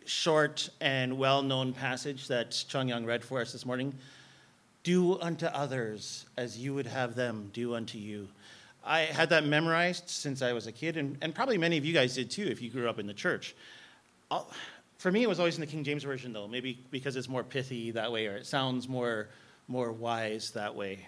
short and well-known passage that Chung Young read for us this morning. Do unto others as you would have them do unto you. I had that memorized since I was a kid, and probably many of you guys did too if you grew up in the church. For me, it was always in the King James Version, though, maybe because it's more pithy that way, or it sounds more wise that way.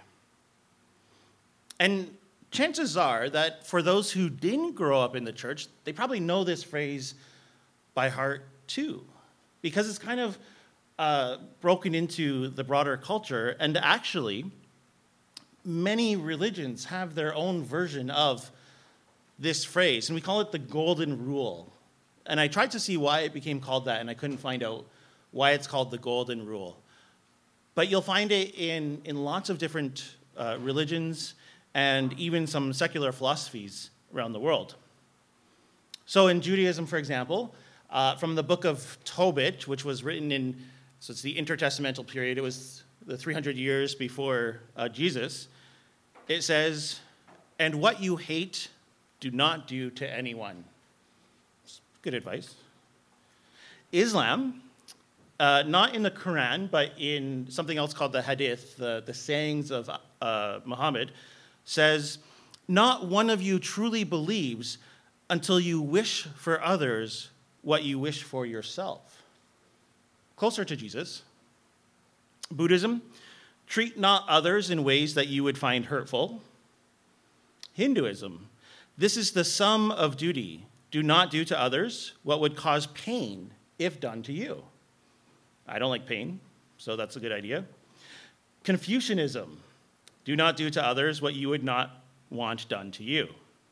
And chances are that for those who didn't grow up in the church, they probably know this phrase by heart too, because it's kind of broken into the broader culture. And actually, many religions have their own version of this phrase, and we call it the Golden Rule. And I tried to see why it became called that, and I couldn't find out why it's called the Golden Rule. But you'll find it in lots of different religions and even some secular philosophies around the world. So in Judaism, for example, from the book of Tobit, which was written so it's the intertestamental period, it was the 300 years before Jesus, it says, "And what you hate, do not do to anyone." Good advice. Islam, not in the Quran, but in something else called the Hadith, the sayings of Muhammad, says, "Not one of you truly believes until you wish for others what you wish for yourself." Closer to Jesus. Buddhism, "Treat not others in ways that you would find hurtful." Hinduism, "This is the sum of duty. Do not do to others what would cause pain if done to you." I don't like pain, so that's a good idea. Confucianism, "Do not do to others what you would not want done to you."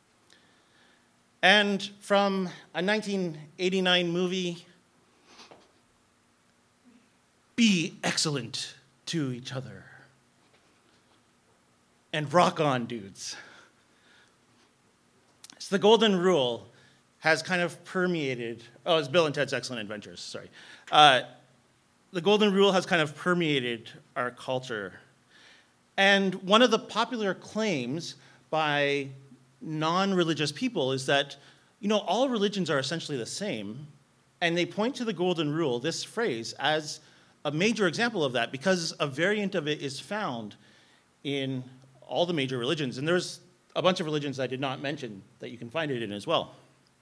And from a 1989 movie, "Be excellent to each other." And rock on, dudes. So the Golden Rule has kind of permeated, it's Bill and Ted's Excellent Adventures, sorry. The Golden Rule has kind of permeated our culture. And one of the popular claims by non-religious people is that, all religions are essentially the same, and they point to the Golden Rule, this phrase, as a major example of that, because a variant of it is found in all the major religions. And there's a bunch of religions I did not mention that you can find it in as well.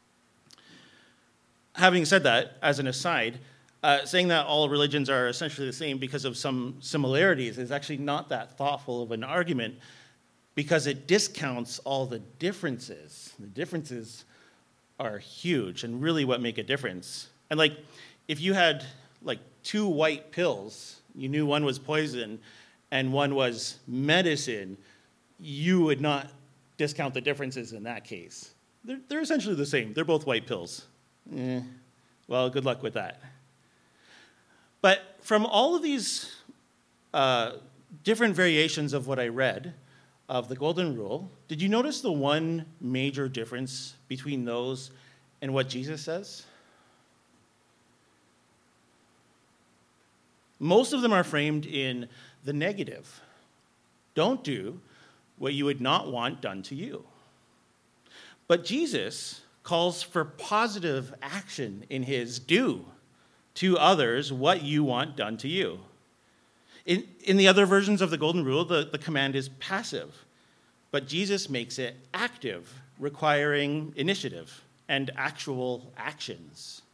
Having said that, as an aside, saying that all religions are essentially the same because of some similarities is actually not that thoughtful of an argument, because it discounts all the differences. The differences are huge and really what make a difference. And if you had two white pills, you knew one was poison and one was medicine, you would not discount the differences in that case. They're essentially the same. They're both white pills. Well, good luck with that. But from all of these different variations of what I read of the Golden Rule, did you notice the one major difference between those and what Jesus says? Most of them are framed in the negative. Don't do what you would not want done to you. But Jesus calls for positive action in his do to others what you want done to you. In the other versions of the Golden Rule, the command is passive, but Jesus makes it active, requiring initiative and actual actions.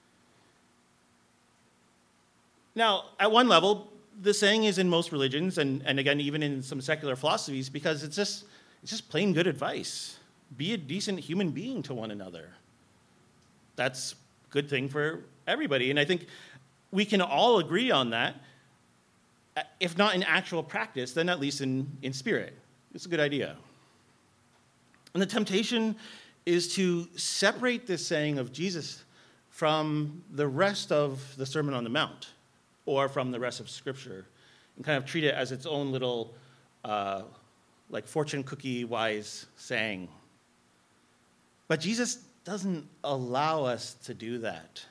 Now, at one level, the saying is in most religions, and again, even in some secular philosophies, because it's just plain good advice. Be a decent human being to one another. That's a good thing for everybody. And I think we can all agree on that, if not in actual practice, then at least in spirit. It's a good idea. And the temptation is to separate this saying of Jesus from the rest of the Sermon on the Mount, or from the rest of Scripture, and kind of treat it as its own little, fortune cookie wise saying. But Jesus doesn't allow us to do that.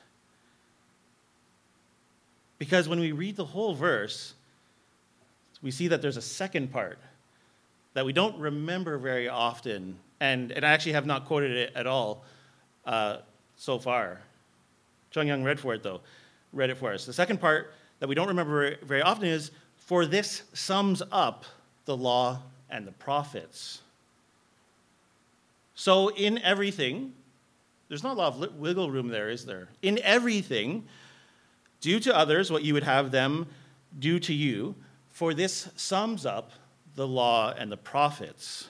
Because when we read the whole verse, we see that there's a second part that we don't remember very often, and I actually have not quoted it at all so far. Chung Young read it for us. The second part that we don't remember very often is, for this sums up the law and the prophets. So in everything, there's not a lot of wiggle room there, is there? In everything, do to others what you would have them do to you, for this sums up the law and the prophets.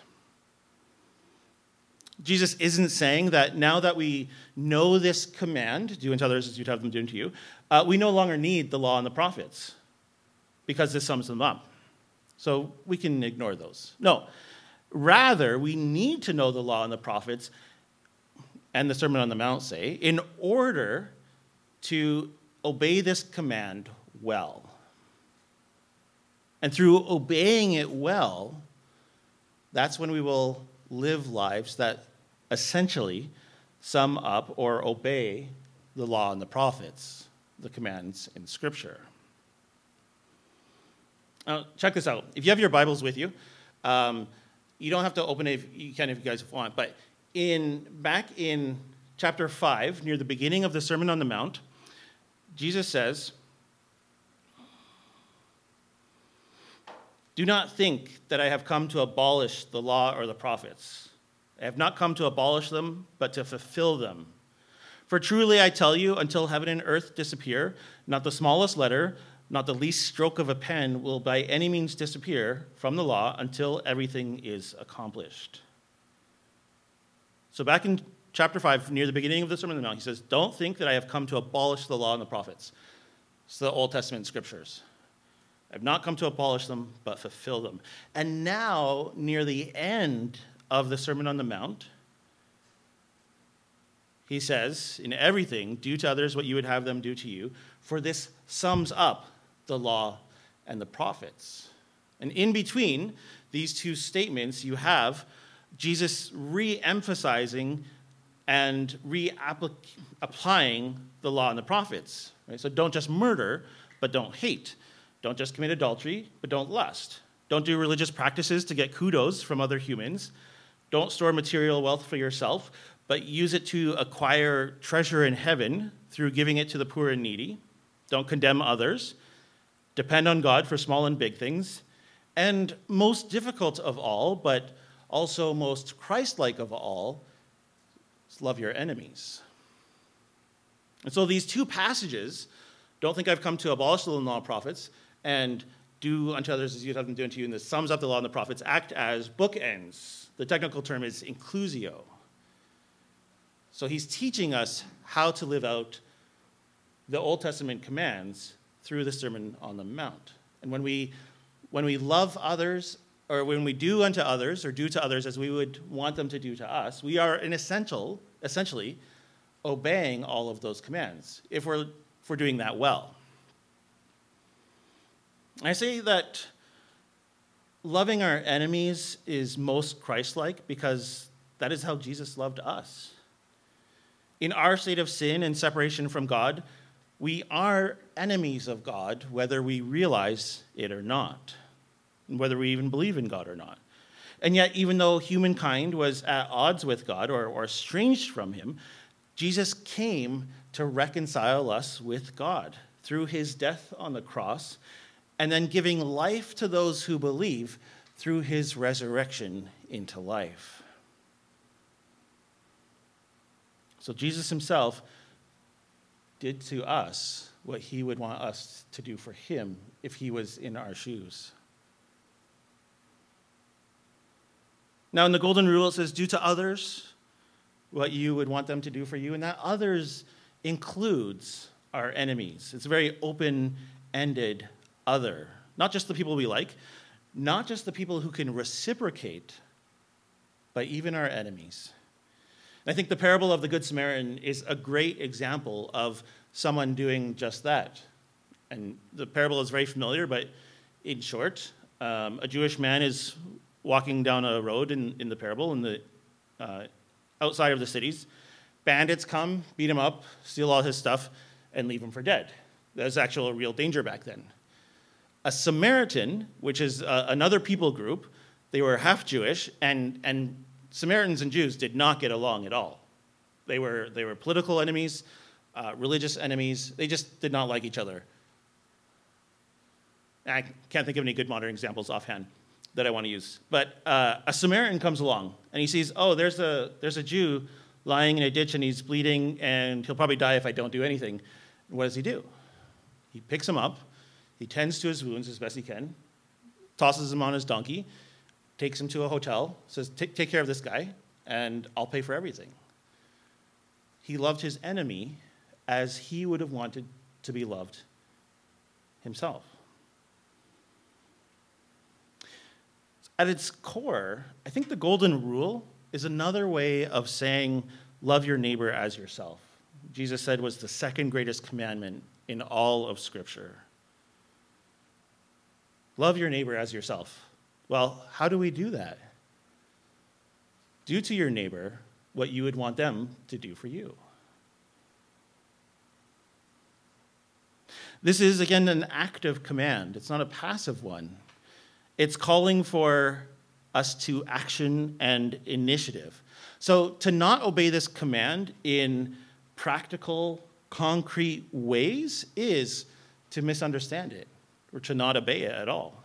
Jesus isn't saying that now that we know this command, do unto others as you'd have them do unto you, we no longer need the law and the prophets because this sums them up. So we can ignore those. No, rather, we need to know the law and the prophets and the Sermon on the Mount, say, in order to obey this command well. And through obeying it well, that's when we will live lives that essentially sum up or obey the law and the prophets, the commands in Scripture. Now, check this out. If you have your Bibles with you, you don't have to open it. You can if you guys want. But back in chapter 5, near the beginning of the Sermon on the Mount, Jesus says, "Do not think that I have come to abolish the law or the prophets. I have not come to abolish them, but to fulfill them. For truly I tell you, until heaven and earth disappear, not the smallest letter, not the least stroke of a pen will by any means disappear from the law until everything is accomplished." So back in chapter 5, near the beginning of the Sermon on the Mount, he says, don't think that I have come to abolish the law and the prophets. It's the Old Testament scriptures. I have not come to abolish them, but fulfill them. And now, near the end of the Sermon on the Mount, he says, in everything, do to others what you would have them do to you, for this sums up the law and the prophets. And in between these two statements, you have Jesus re-emphasizing and re-applying the law and the prophets. Right? So don't just murder, but don't hate. Don't just commit adultery, but don't lust. Don't do religious practices to get kudos from other humans. Don't store material wealth for yourself, but use it to acquire treasure in heaven through giving it to the poor and needy. Don't condemn others. Depend on God for small and big things. And most difficult of all, but also most Christ-like of all, is love your enemies. And so these two passages, don't think I've come to abolish the law and the prophets, and do unto others as you'd have them do unto you, and this sums up the law and the prophets, act as bookends. The technical term is inclusio. So he's teaching us how to live out the Old Testament commands through the Sermon on the Mount. And when we love others, or when we do unto others, or do to others as we would want them to do to us, we are essentially obeying all of those commands, if we're doing that well. I say that loving our enemies is most Christ-like because that is how Jesus loved us. In our state of sin and separation from God, we are enemies of God, whether we realize it or not, and whether we even believe in God or not. And yet, even though humankind was at odds with God or estranged from him, Jesus came to reconcile us with God through his death on the cross, and then giving life to those who believe through his resurrection into life. So Jesus himself did to us what he would want us to do for him if he was in our shoes. Now, in the Golden Rule, it says, do to others what you would want them to do for you, and that others includes our enemies. It's a very open-ended other. Not just the people we like, not just the people who can reciprocate, but even our enemies. And I think the parable of the Good Samaritan is a great example of someone doing just that. And the parable is very familiar, but in short, a Jewish man is walking down a road in the parable, in the outside of the cities. Bandits come, beat him up, steal all his stuff, and leave him for dead. There's actual real danger back then. A Samaritan, which is another people group, they were half Jewish, and Samaritans and Jews did not get along at all. They were political enemies. religious enemies. They just did not like each other. I can't think of any good modern examples offhand that I want to use. But a Samaritan comes along, and he sees, oh, there's a Jew lying in a ditch, and he's bleeding, and he'll probably die if I don't do anything. And what does he do? He picks him up, he tends to his wounds as best he can, tosses him on his donkey, takes him to a hotel, says, take care of this guy, and I'll pay for everything. He loved his enemy as he would have wanted to be loved himself. At its core, I think the golden rule is another way of saying, love your neighbor as yourself. Jesus said was the second greatest commandment in all of Scripture. Love your neighbor as yourself. Well, how do we do that? Do to your neighbor what you would want them to do for you. This is, again, an active command. It's not a passive one. It's calling for us to action and initiative. So to not obey this command in practical, concrete ways is to misunderstand it or to not obey it at all.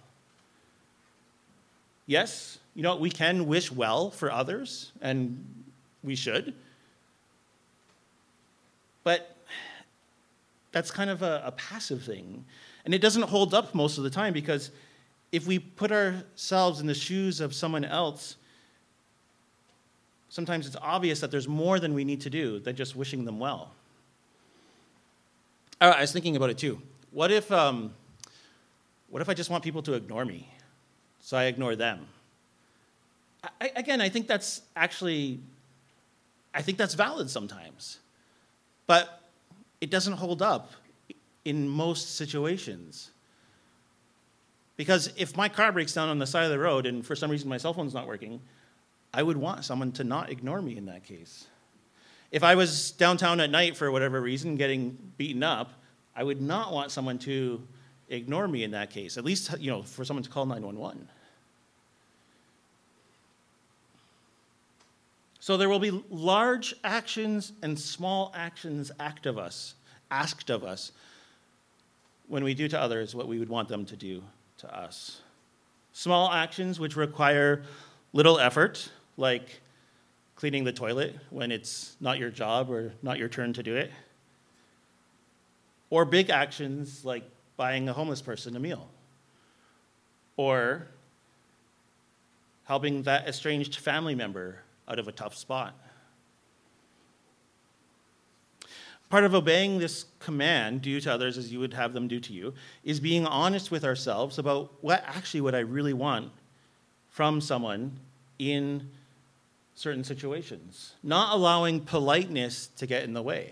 Yes, we can wish well for others, and we should. But that's kind of a passive thing. And it doesn't hold up most of the time, because if we put ourselves in the shoes of someone else, sometimes it's obvious that there's more than we need to do than just wishing them well. I was thinking about it too. What if I just want people to ignore me, so I ignore them? I think that's valid sometimes, but it doesn't hold up in most situations. Because if my car breaks down on the side of the road and for some reason my cell phone's not working, I would want someone to not ignore me in that case. If I was downtown at night for whatever reason getting beaten up, I would not want someone to ignore me in that case, at least for someone to call 911. So there will be large actions and small actions asked of us when we do to others what we would want them to do to us. Small actions which require little effort, like cleaning the toilet when it's not your job or not your turn to do it. Or big actions like buying a homeless person a meal. Or helping that estranged family member out of a tough spot. Part of obeying this command, do to others as you would have them do to you, is being honest with ourselves about what I really want from someone in certain situations. Not allowing politeness to get in the way.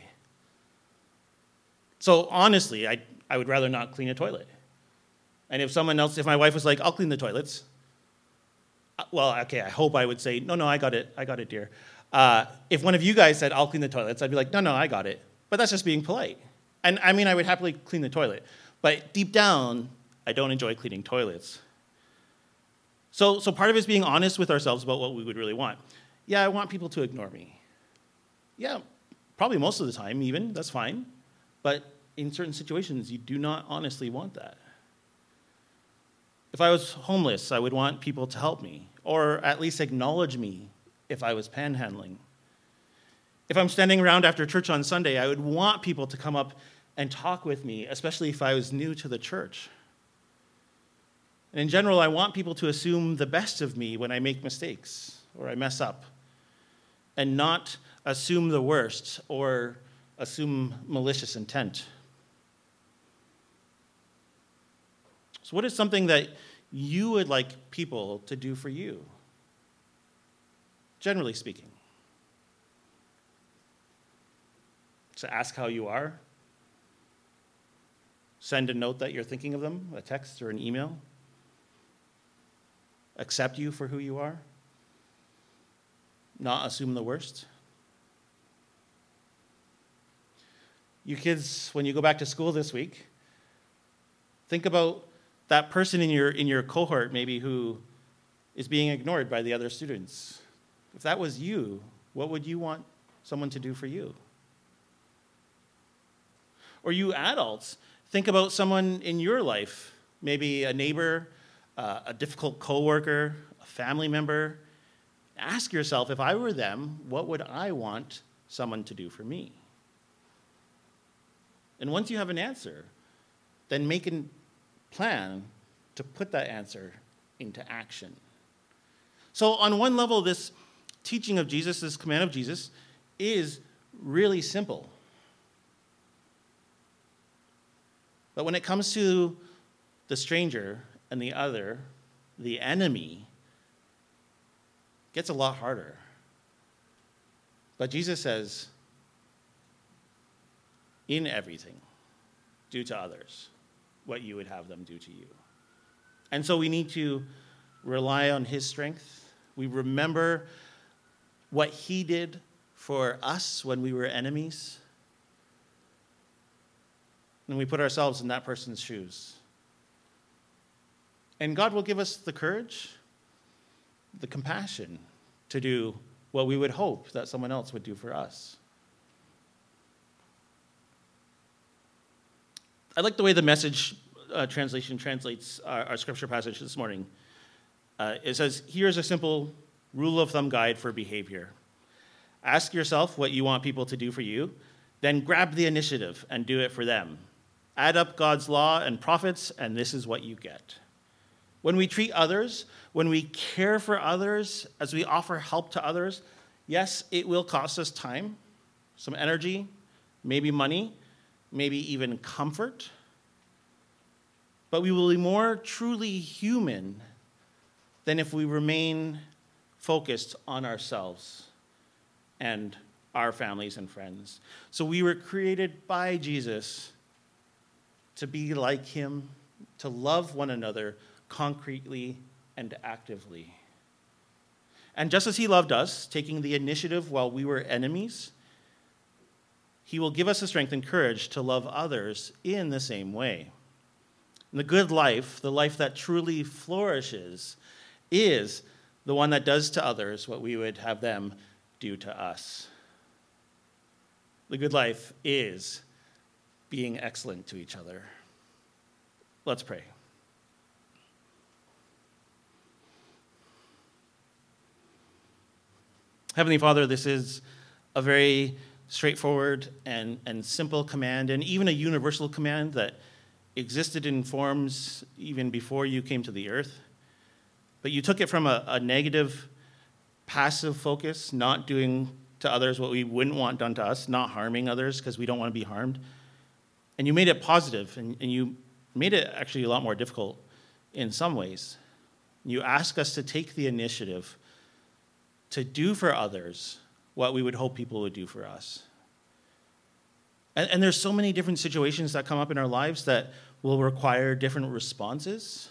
So honestly, I would rather not clean a toilet. And if my wife was like, I'll clean the toilets, well, okay, I hope I would say, no, I got it, dear. If one of you guys said, I'll clean the toilets, I'd be like, no, I got it. But that's just being polite. And I mean, I would happily clean the toilet. But deep down, I don't enjoy cleaning toilets. So part of it is being honest with ourselves about what we would really want. Yeah, I want people to ignore me. Yeah, probably most of the time even, that's fine. But in certain situations, you do not honestly want that. If I was homeless, I would want people to help me, or at least acknowledge me if I was panhandling. If I'm standing around after church on Sunday, I would want people to come up and talk with me, especially if I was new to the church. And in general, I want people to assume the best of me when I make mistakes or I mess up, and not assume the worst or assume malicious intent. So what is something that you would like people to do for you, generally speaking? To ask how you are? Send a note that you're thinking of them, a text or an email? Accept you for who you are? Not assume the worst? You kids, when you go back to school this week, think about that person in your cohort maybe who is being ignored by the other students. If that was you, what would you want someone to do for you? Or you adults, think about someone in your life, maybe a neighbor, a difficult coworker, a family member. Ask yourself, if I were them, what would I want someone to do for me? And once you have an answer, then make a plan to put that answer into action. So on one level, this teaching of Jesus, this command of Jesus, is really simple. But when it comes to the stranger and the other, the enemy, it gets a lot harder. But Jesus says, in everything, do to others what you would have them do to you. And so we need to rely on his strength. We remember what he did for us when we were enemies. And we put ourselves in that person's shoes. And God will give us the courage, the compassion to do what we would hope that someone else would do for us. I like the way the Message translation translates our scripture passage this morning. It says, here's a simple rule of thumb guide for behavior. Ask yourself what you want people to do for you, then grab the initiative and do it for them. Add up God's law and prophets, and this is what you get. When we treat others, when we care for others, as we offer help to others, yes, it will cost us time, some energy, maybe money, maybe even comfort. But we will be more truly human than if we remain focused on ourselves and our families and friends. So we were created by Jesus to be like him, to love one another concretely and actively. And just as he loved us, taking the initiative while we were enemies, he will give us the strength and courage to love others in the same way. And the good life, the life that truly flourishes, is the one that does to others what we would have them do to us. The good life is being excellent to each other. Let's pray. Heavenly Father, this is a very straightforward and simple command, and even a universal command that existed in forms even before you came to the earth. But you took it from a negative, passive focus, not doing to others what we wouldn't want done to us, not harming others because we don't want to be harmed. And you made it positive, and you made it actually a lot more difficult in some ways. You ask us to take the initiative to do for others what we would hope people would do for us. And there's so many different situations that come up in our lives that will require different responses.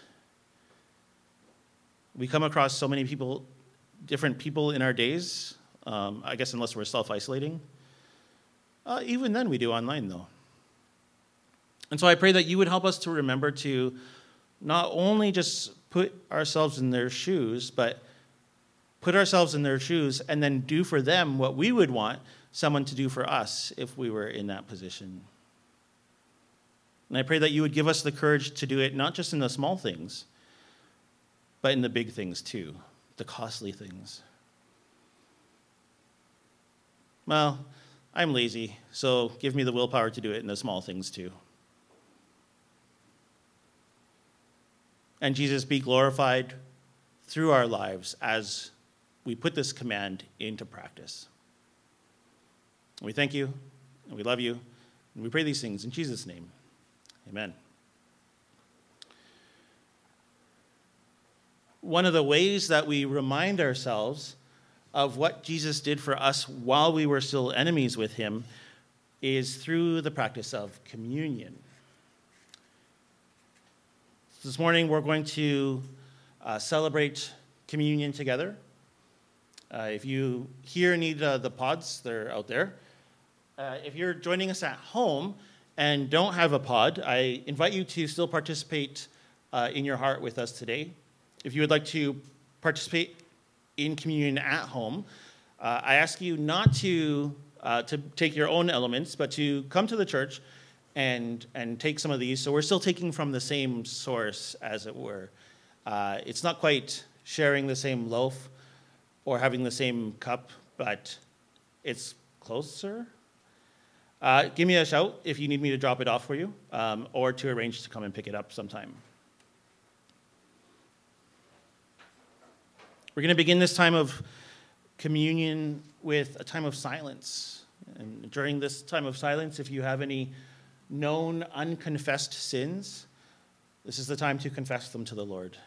We come across so many people, different people in our days, I guess unless we're self-isolating. Even then we do online, though. And so I pray that you would help us to remember to not only just put ourselves in their shoes, but put ourselves in their shoes and then do for them what we would want someone to do for us if we were in that position. And I pray that you would give us the courage to do it not just in the small things, but in the big things too, the costly things. Well, I'm lazy, so give me the willpower to do it in the small things too. And Jesus, be glorified through our lives as we put this command into practice. We thank you, and we love you, and we pray these things in Jesus' name. Amen. One of the ways that we remind ourselves of what Jesus did for us while we were still enemies with him is through the practice of communion. This morning we're going to celebrate communion together. If you here need the pods, they're out there. If you're joining us at home and don't have a pod, I invite you to still participate in your heart with us today. If you would like to participate in communion at home, I ask you not to take your own elements, but to come to the church and take some of these. So we're still taking from the same source, as it were. It's not quite sharing the same loaf or having the same cup, but it's closer. Give me a shout if you need me to drop it off for you, or to arrange to come and pick it up sometime. We're going to begin this time of communion with a time of silence. And during this time of silence, if you have any known unconfessed sins, this is the time to confess them to the Lord.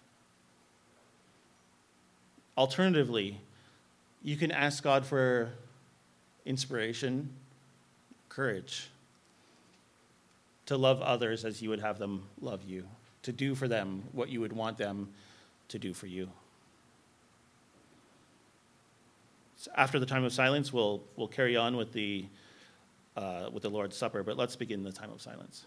Alternatively, you can ask God for inspiration, courage, to love others as you would have them love you, to do for them what you would want them to do for you. So after the time of silence, we'll carry on with the Lord's Supper, but let's begin the time of silence.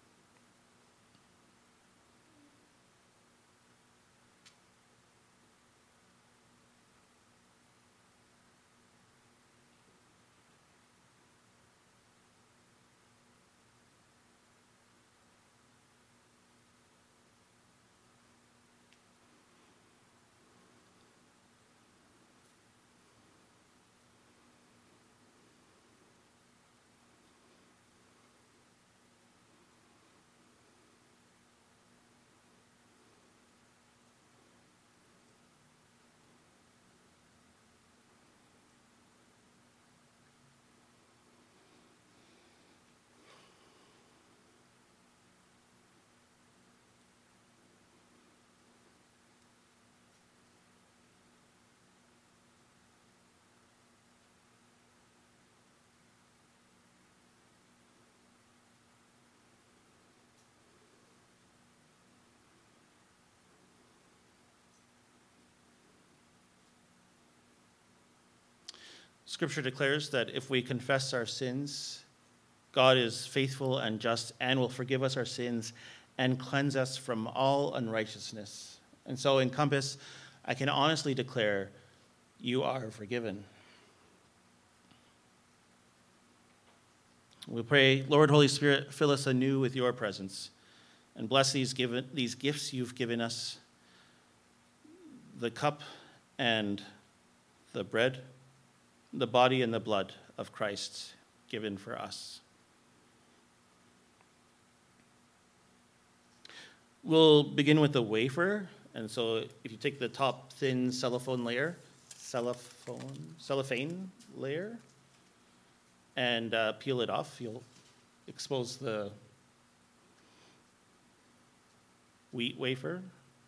Scripture declares that if we confess our sins, God is faithful and just and will forgive us our sins and cleanse us from all unrighteousness. And so in Compass, I can honestly declare you are forgiven. We pray, Lord, Holy Spirit, fill us anew with your presence and bless these gifts you've given us, the cup and the bread, the body and the blood of Christ given for us. We'll begin with the wafer. And so if you take the top thin cellophane layer, and peel it off, you'll expose the wheat wafer.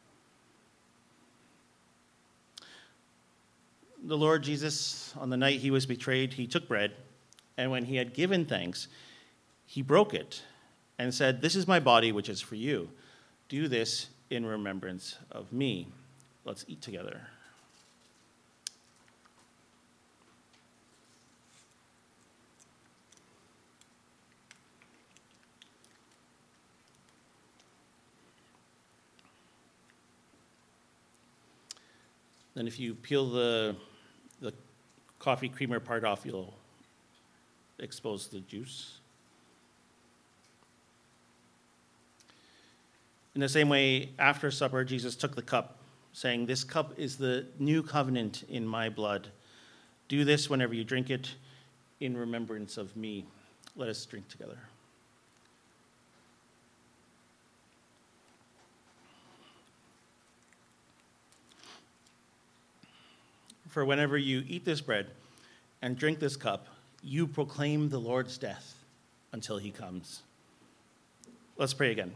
The Lord Jesus, on the night he was betrayed, he took bread, and when he had given thanks, he broke it and said, "This is my body, which is for you. Do this in remembrance of me." Let's eat together. Then if you peel the coffee creamer part off, you'll expose the juice. In the same way, after supper, Jesus took the cup, saying, "This cup is the new covenant in my blood. Do this whenever you drink it in remembrance of me." Let us drink together. For whenever you eat this bread and drink this cup, you proclaim the Lord's death until he comes. Let's pray again.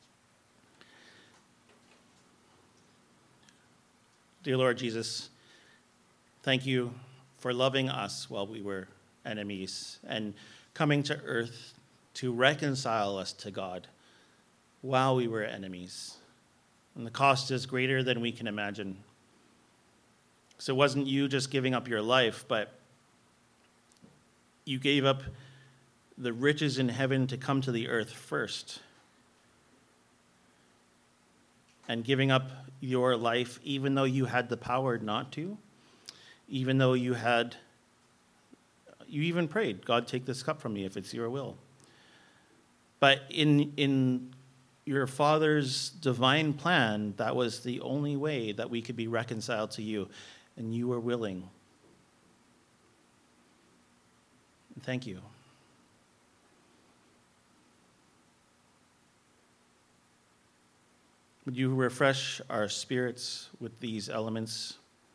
Dear Lord Jesus, thank you for loving us while we were enemies and coming to earth to reconcile us to God while we were enemies. And the cost is greater than we can imagine. So it wasn't you just giving up your life, but you gave up the riches in heaven to come to the earth first. And giving up your life, even though you had the power not to, even though you even prayed, "God, take this cup from me if it's your will." But in your Father's divine plan, that was the only way that we could be reconciled to you, and you were willing. Thank you. Would you refresh our spirits with these elements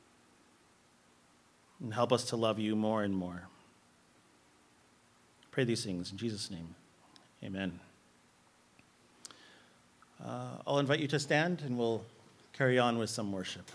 and help us to love you more and more? Pray these things in Jesus' name. Amen. I'll invite you to stand and we'll carry on with some worship.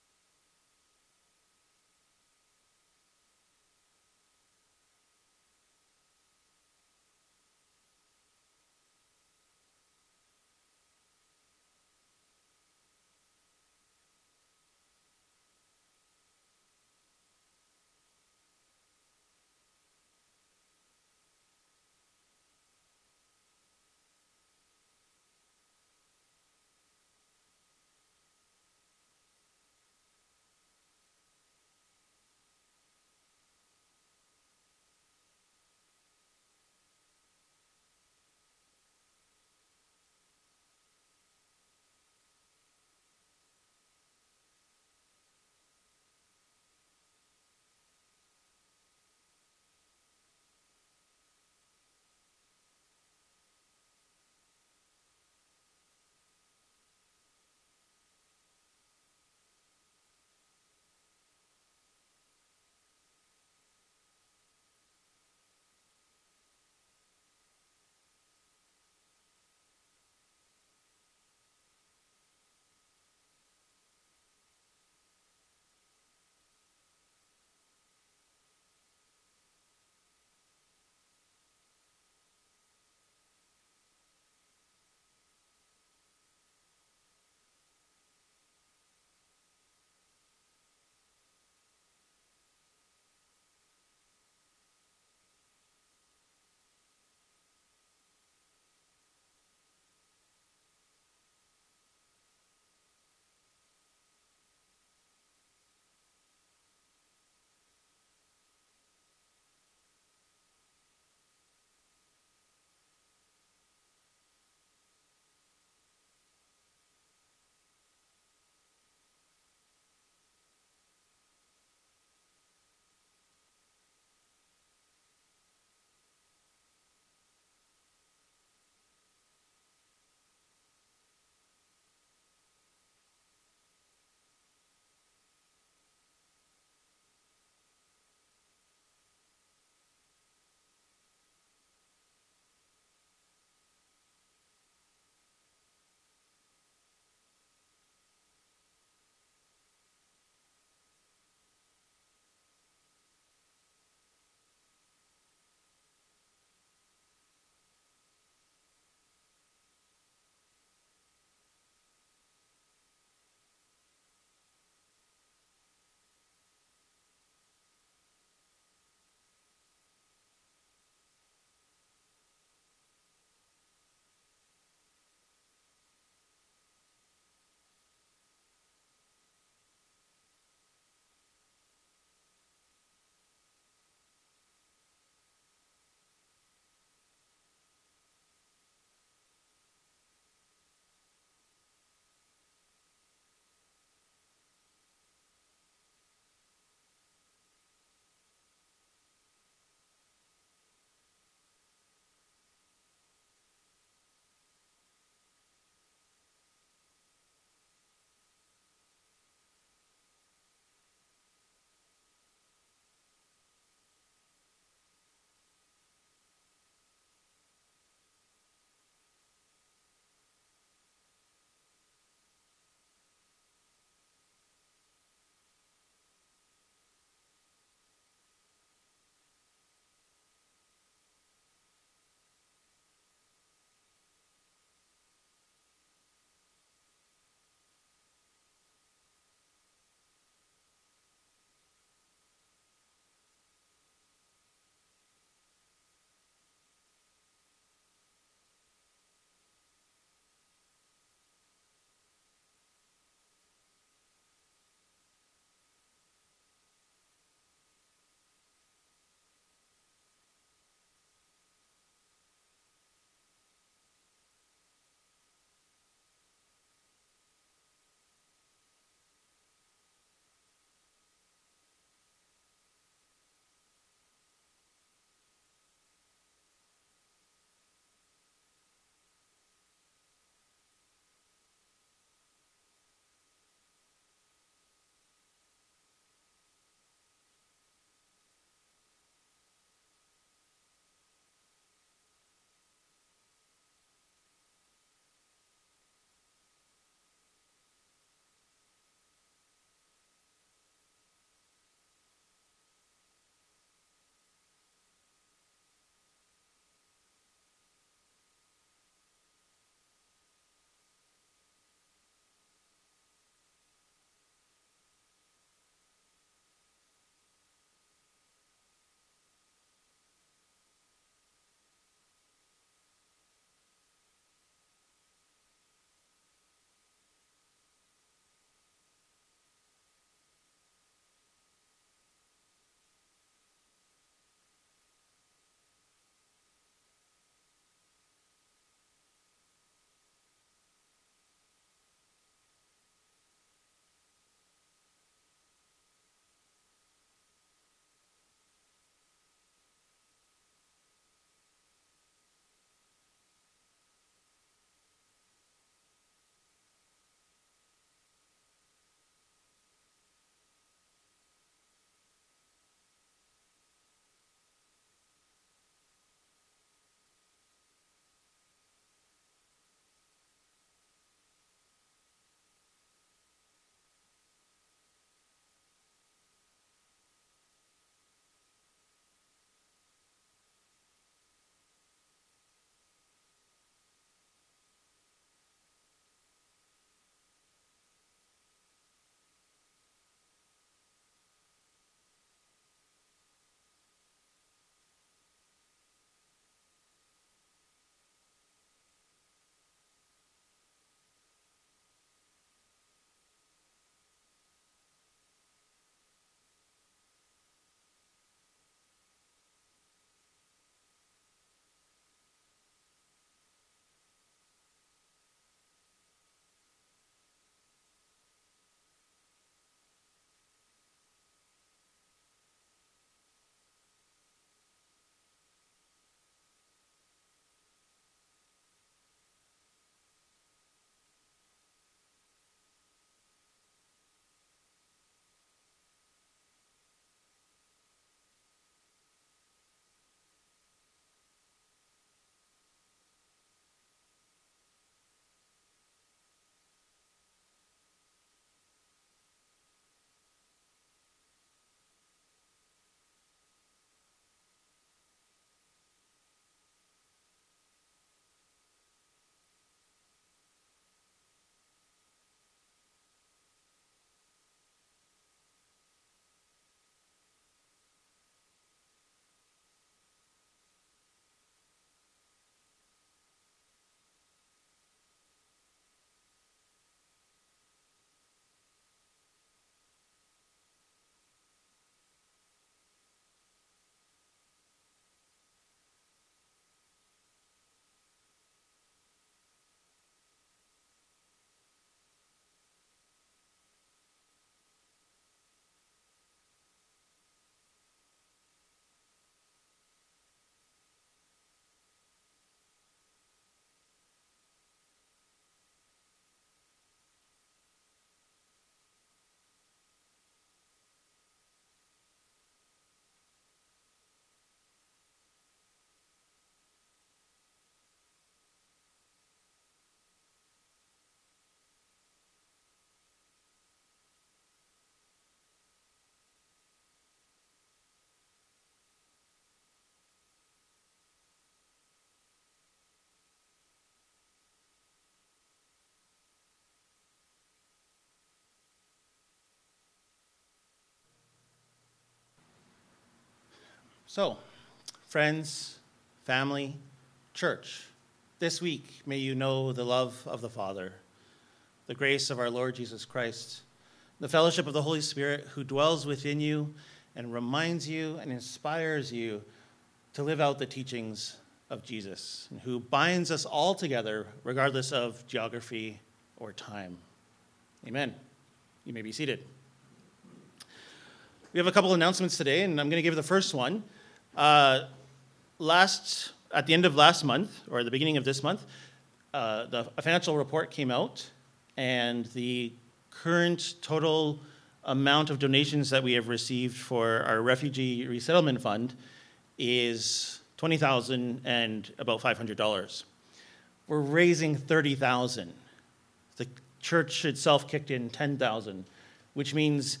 So, friends, family, church, this week may you know the love of the Father, the grace of our Lord Jesus Christ, the fellowship of the Holy Spirit who dwells within you and reminds you and inspires you to live out the teachings of Jesus, and who binds us all together regardless of geography or time. Amen. You may be seated. We have a couple announcements today, and I'm going to give the first one. At the end of last month, or the beginning of this month, a financial report came out, and the current total amount of donations that we have received for our refugee resettlement fund is $20,000 and about $500. We're raising $30,000. The church itself kicked in $10,000, which means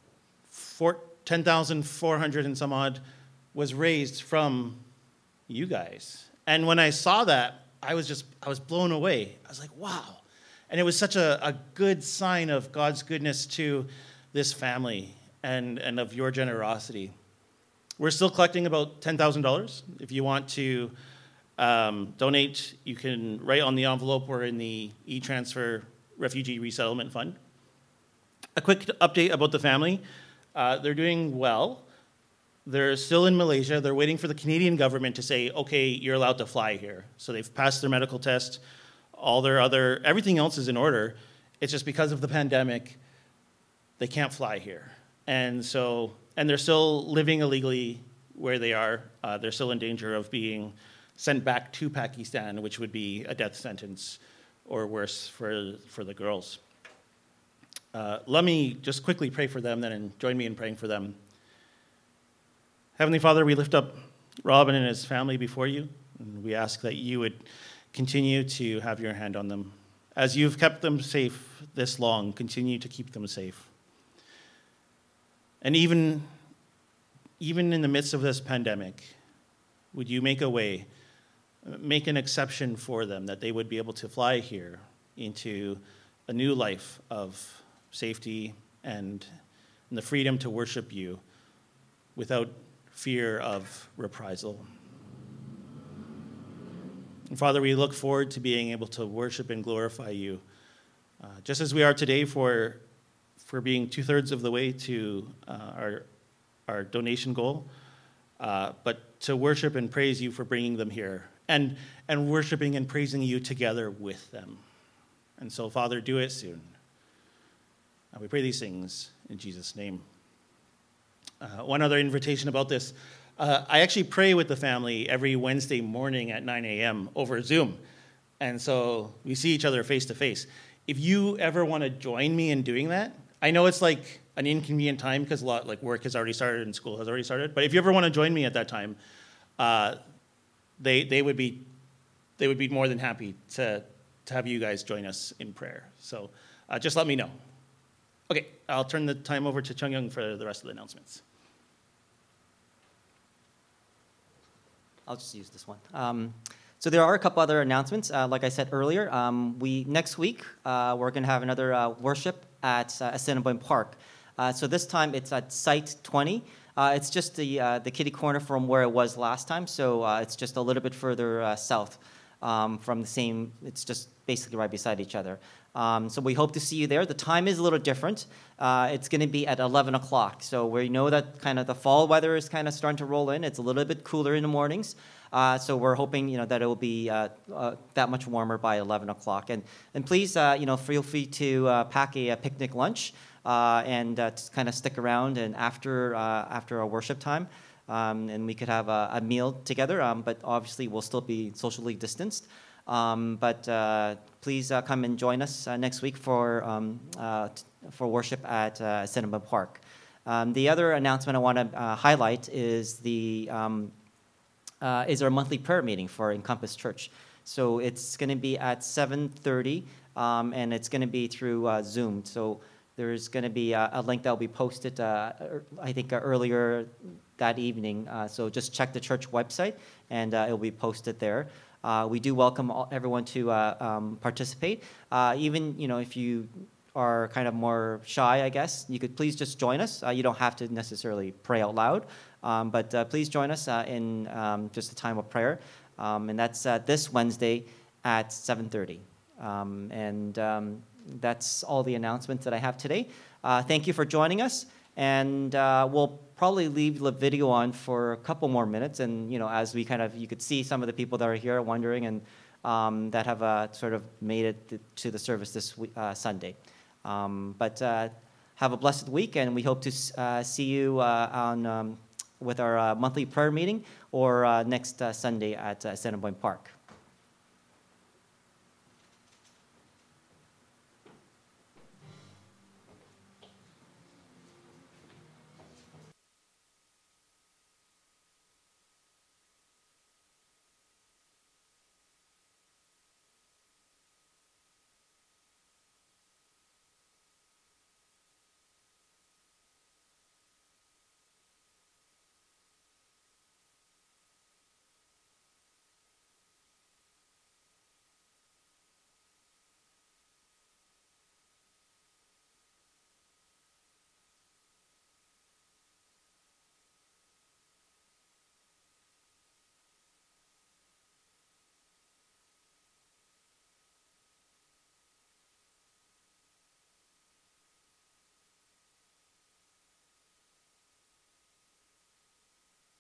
$10,400 and some odd was raised from you guys. And when I saw that, I was blown away. I was like, wow. And it was such a good sign of God's goodness to this family and of your generosity. We're still collecting about $10,000. If you want to donate, you can write on the envelope or in the e-transfer refugee resettlement fund. A quick update about the family. They're doing well. They're still in Malaysia. They're waiting for the Canadian government to say, okay, you're allowed to fly here. So they've passed their medical test. Everything else is in order. It's just because of the pandemic, they can't fly here. And they're still living illegally where they are. They're still in danger of being sent back to Pakistan, which would be a death sentence or worse for the girls. Let me just quickly pray for them then, and join me in praying for them. Heavenly Father, we lift up Robin and his family before you, and we ask that you would continue to have your hand on them. As you've kept them safe this long, continue to keep them safe. And even in the midst of this pandemic, would you make a way, make an exception for them, that they would be able to fly here into a new life of safety and the freedom to worship you without fear of reprisal. And Father, we look forward to being able to worship and glorify you, just as we are today for being 2/3 of the way to our donation goal, but to worship and praise you for bringing them here, and worshiping and praising you together with them. And so, Father, do it soon. We pray these things in Jesus' name. One other invitation about this. I actually pray with the family every Wednesday morning at 9 a.m. over Zoom. And so we see each other face to face. If you ever want to join me in doing that, I know it's like an inconvenient time because work has already started and school has already started. But if you ever want to join me at that time, they would be more than happy to have you guys join us in prayer. So just let me know. Okay, I'll turn the time over to Chung Young for the rest of the announcements. I'll just use this one. So there are a couple other announcements. Like I said earlier, next week we're going to have another worship at Assiniboine Park. So this time it's at Site 20. It's just the kitty corner from where it was last time. So it's just a little bit further south from the same. It's just basically right beside each other. So we hope to see you there. The time is a little different. It's going to be at 11 o'clock. So we know that kind of the fall weather is kind of starting to roll in. It's a little bit cooler in the mornings. So we're hoping, that it will be that much warmer by 11 o'clock. And please, feel free to pack a picnic lunch and to kind of stick around and after our worship time. And we could have a meal together, but obviously we'll still be socially distanced. But please come and join us next week for worship at Assiniboine Park. The other announcement I want to highlight is our monthly prayer meeting for Encompass Church. So it's going to be at 7:30, and it's going to be through Zoom. So there's going to be a link that will be posted, I think, earlier that evening. So just check the church website, and it will be posted there. We do welcome everyone to participate. Even, if you are kind of more shy, I guess, you could please just join us. You don't have to necessarily pray out loud. But please join us in just a time of prayer, and that's this Wednesday at 7:30. That's all the announcements that I have today. Thank you for joining us, and we'll probably leave the video on for a couple more minutes. And as we you could see some of the people that are here wondering and that have sort of made it to the service this Sunday. But have a blessed week, and we hope to see you with our monthly prayer meeting or next Sunday at Assiniboine Park.